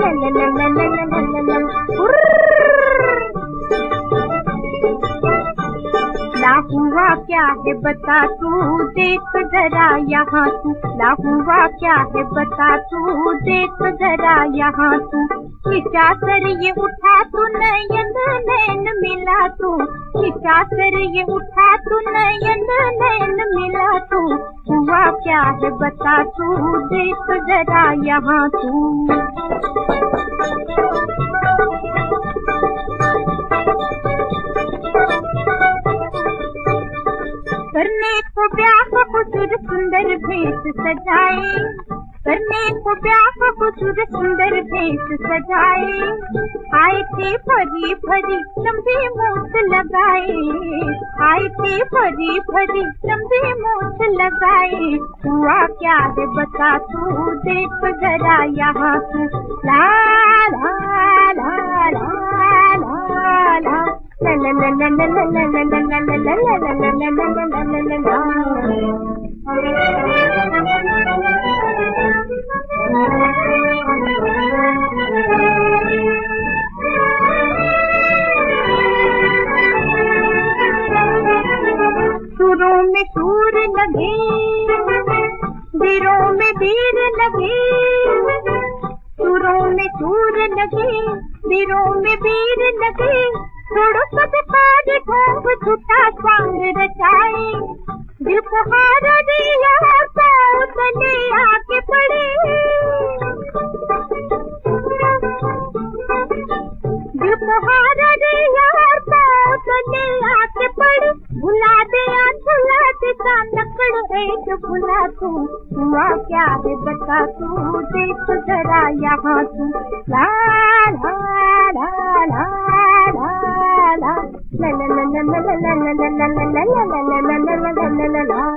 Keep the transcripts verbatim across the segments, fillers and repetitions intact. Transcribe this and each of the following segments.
ला हुआ क्या है बता तू, देख जरा यहाँ तू। ला हुआ क्या है बता तू, देख जरा यहाँ तू। खिंचा सर ये उठा तू, नयन नैन मिला तू। खिंचा सर ये उठा तू, नयन नैन मिला तू। हुआ क्या है बता तू, देख जरा यहाँ तू। करने को ब्याह खुद सुंदर भेष सजाए। करने को ब्याह खुद सुंदर भेष सजाए। आए थे भरी भरी लंबी मूठ लगाए। आए थे भरी भरी लंबी मूठ लगाए। हुआ क्या है बता तू, देख जरा यहाँ तू। ला ला ला ला ला ला La la la la la la la la la la la la la la la la la सुरों में सुर लगे, वीरों में वीर लगे। सुरों में सुर लगे, वीरों में वीर लगे। छोड़ो सब पार ढोंग झूठा स्वांग रचाए। दिल को हारा दिया पाँव तले आके पड़े। दिल को हारा दिया पाँव तले आके पड़े। भुला दे भुला दे सा नकड़ एक भुला तू। हुआ क्या है बता तू, देख जरा यहाँ तू। ला ला ला ला ला la la la la la la la la la la la la la la la la la।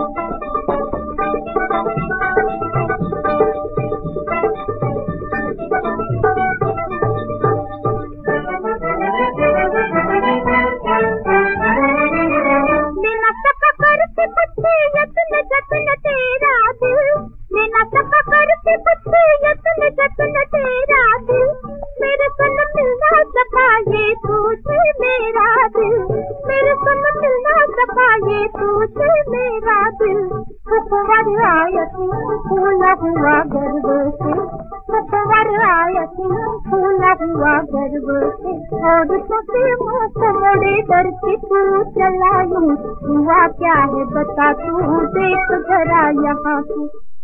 बिना सका करते पत्ते यत्न जत्न तेरा दिल। बिना सका करते पत्ते यत्न जत्न तेरा दिल। मेरे सन मिलना सका ये तुझे मेरा दिल। मेरे सन मिलना सका ये तुझे मेरा दिल। सुखवर आया तू फूला हुआ गर्व से। सुखवर आया तू फूला हुआ गर्व से। और सोचे मुख मोड़े डर के तू चला यूं। हुआ क्या है बता तू, देख जरा यहाँ तू।